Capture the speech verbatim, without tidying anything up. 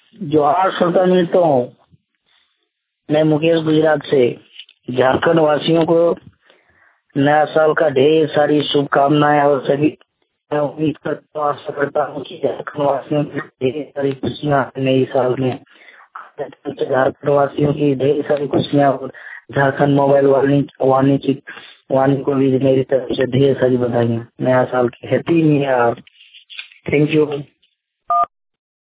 जोहार श्रोता मित्रों, मैं मुकेश गुजरात से झारखंड वासियों को नया साल का ढेर सारी शुभकामनाएं और सभी मैं उम्मीद करता हूँ आशा करता हूँ कि झारखंड वासियों की ढेर सारी खुशियाँ नई साल में झारखंड वासियों की ढेर सारी खुशियाँ और झारखंड मोबाइल वाणी वाणी की वाणी को भी मेरी तरफ से ढेर सारी बधाइयाँ। नया साल की happy new year. Thank you.